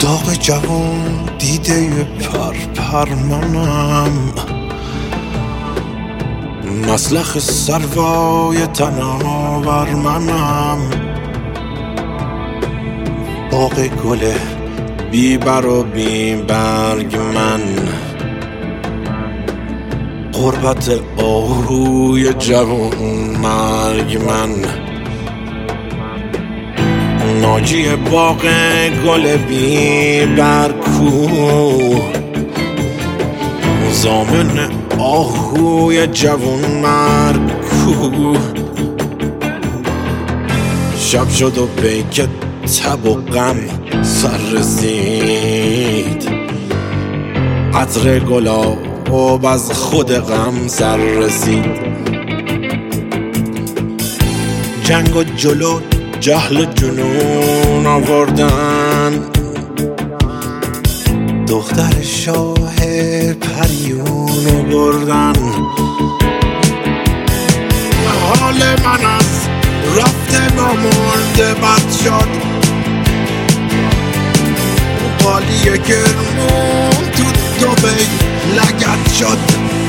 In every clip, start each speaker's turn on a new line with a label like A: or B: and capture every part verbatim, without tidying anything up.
A: داغ جوان دیده پر پر منم، مسلخ سروای تناور منم، باغ گل بی بر و بی برگ من، غربت آهوی جوان مرگ من، ناجی باغ گل بی برکو، زامن آهوی جوان مرگ کو. شب شد و پیک تب و غم سر رسید، عطر گلاب از خود غم سر رسید. جنگ و جلو جهل و جنون آوردن، دختر شاه پریون بردن. حال من از رفته با مرده بد شد، قالی کرمون تو دبی لگد شد.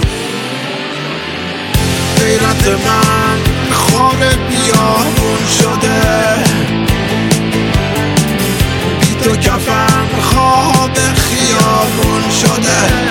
A: غیرت من خار بیابون شده، بی تو کفن خواب خیابون شده.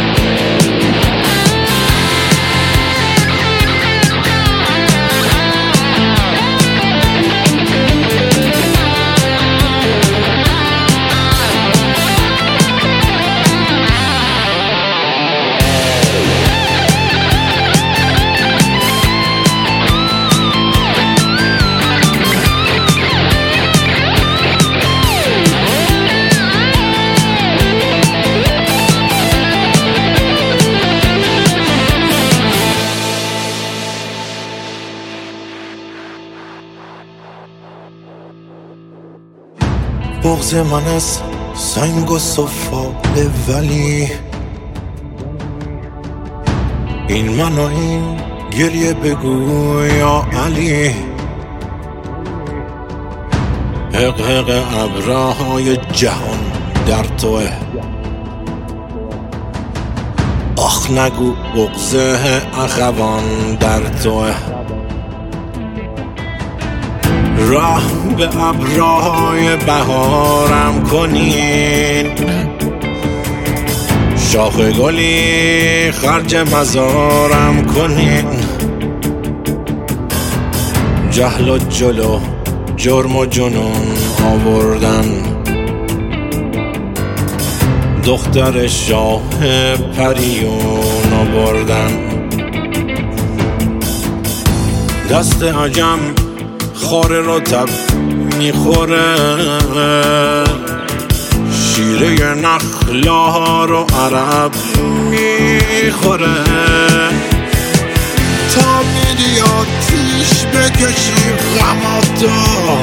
A: بغض من از سنگ و صفاله، ولی این من و این گریه بگو یا علی. حق حق ابرهای جهان در توه، آخ نگو بغض اخوان در توه. راه به ابرهای بهارم کنین، شاخ گلی خرج مزارم کنین. جهل و جلو جرم و جنون آوردن، دختر شاه پریون آوردن. دست عجم خار رطب میخوره، شیره نخلا رو عرب میخوره. تا میری آتیش بکشی غماتو،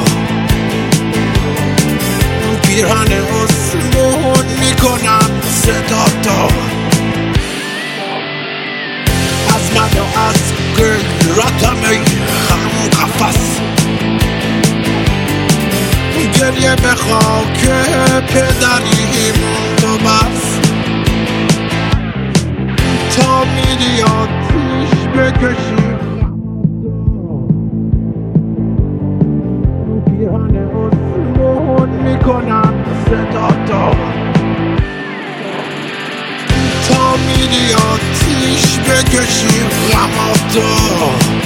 A: پیرهن اسمون میکنم صداتو. از من و از غیرتم ای هم قفص، گریه به خاک پدریم تو بس. تا میری آتیش بکشی پیرهن اسمون میکنم صداتو. تا میری آتیش بکشی غماتو،